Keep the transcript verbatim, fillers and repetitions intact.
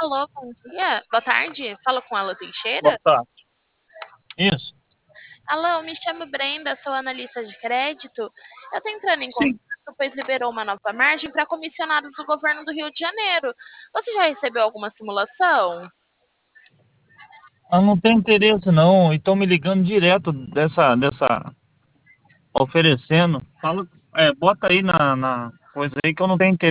Alô, bom dia. Boa tarde. Fala com ela Boa Teixeira. tarde. Isso. Alô, me chamo Brenda, sou analista de crédito. Eu tô entrando em contato, Sim. pois liberou uma nova margem para comissionados do governo do Rio de Janeiro. Você já recebeu alguma simulação? Eu não tenho interesse não, e estão me ligando direto dessa, dessa, oferecendo. Fala, é, bota aí na, na coisa aí que eu não tenho interesse.